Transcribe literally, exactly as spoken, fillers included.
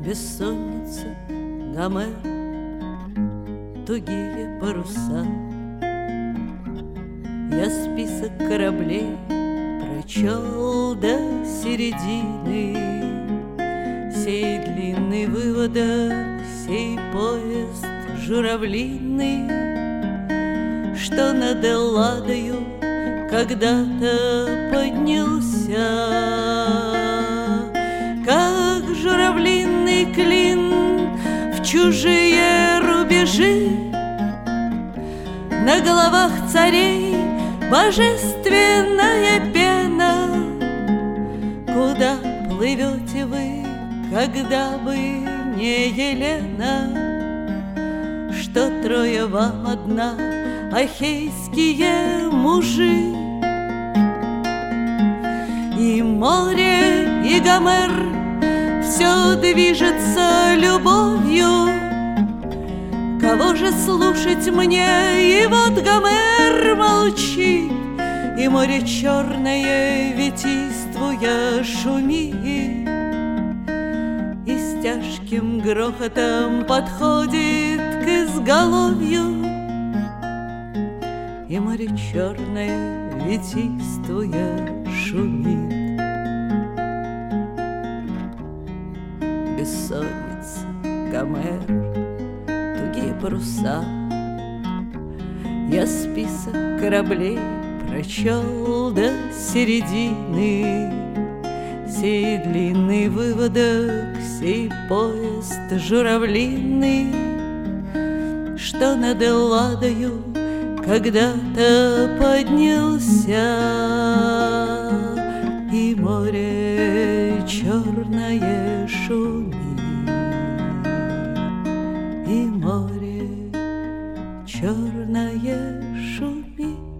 Бессонница, Гомер, тугие паруса. Я список кораблей прочел до середины. Сей длинный выводок, сей поезд журавлиный, что над Элладою когда-то поднялся, как журавлиный клин в чужие рубежи. На головах царей божественная пена. Куда плывете вы, когда бы не Елена? Что трое вам одна, ахейские мужи? И море, и Гомер, все движется любовью. Кого же слушать мне? И вот Гомер молчит, и море черное, ветиствуя, шумит, и с тяжким грохотом подходит к изголовью. И море черное, ветиствуя, шумит. Бессонница, Гомер, тугие паруса. Я список кораблей прочел до середины. Сей длинный выводок, сей поезд журавлиный, что над Элладою когда-то поднялся, и море черное шумит, и море черное шумит.